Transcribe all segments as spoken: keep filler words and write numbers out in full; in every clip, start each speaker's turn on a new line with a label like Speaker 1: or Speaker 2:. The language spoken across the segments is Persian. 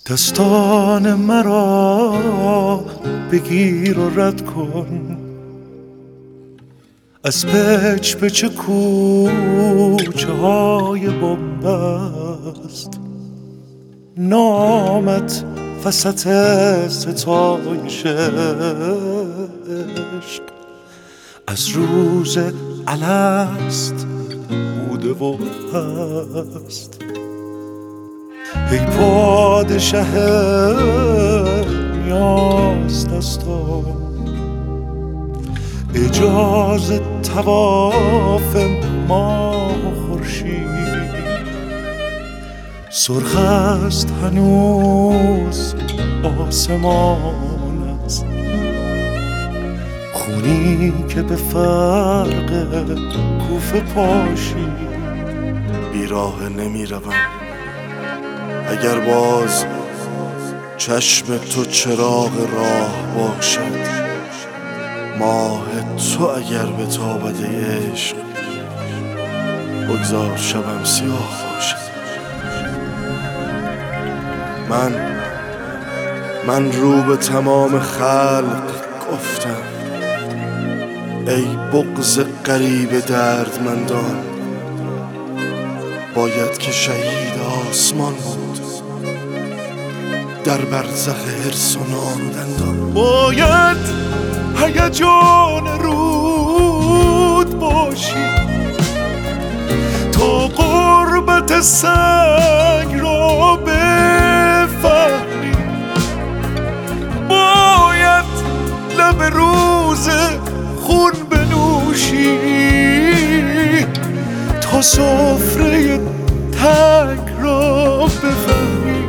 Speaker 1: دستان مرا بگیر و رد کن، از پچ پچ کوچه های بنبست. نامت وسط ستایش عشق از روز الست بوده و هست. ای پادشه نیاز دستان، اجازه طواف ماه و خورشید. سرخ است هنوز آسمانت، خونی که به فرق کوفه پاشید.
Speaker 2: بیراه نمی روم اگر باز چشم تو چراغ راه باشد. ماه تو اگر به تابد عشق بگذار شبم سیاه باشد. من من رو به تمام خلق گفتم ای بغض غریب دردمندان، باید که شهید آسمان بود در برزخ حرص و نان و دندان.
Speaker 1: باید هیجان رود باشی تا غربت سنگ را بفهمی. باید لب روز خون بنوشی تا سفره تنگ را بفهمی.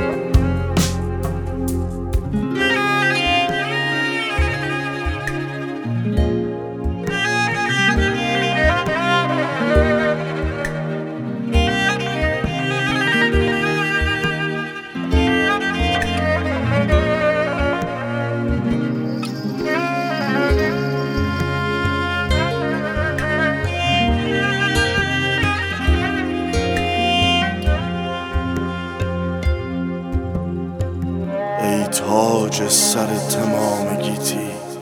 Speaker 2: ای تاج سر تمام گیتی،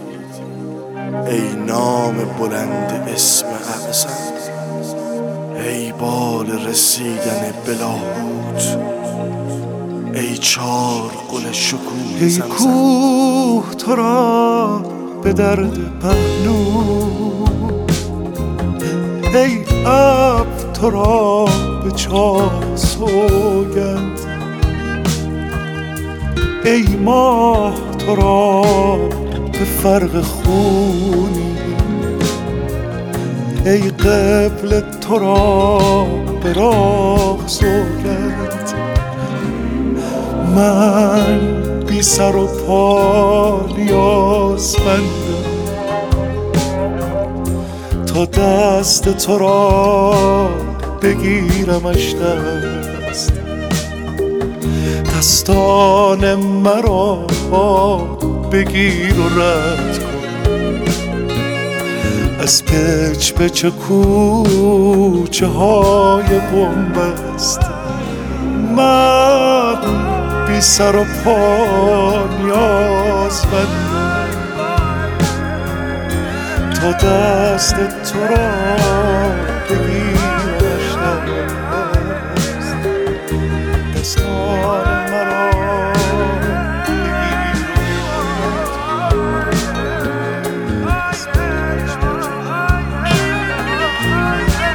Speaker 2: ای نام بلند اسم اعظم، ای بال رسیدن بلاهوت، ای چار گل شکوه
Speaker 1: ای
Speaker 2: زمزم.
Speaker 1: کوه تو را به درد پهلو، ای ابر تو را به چاه سوگند، ای ماه تو را به فرق خونی، ای قبل تو را به راه سوگند. من بی سر و پا نیازمندم تا دست تو را بگیرمش دست. دستان مرا بگیر و رد کن، از پچ پچ کوچه های بنبست. من بی سر و پا نیازمندم تا دست تو را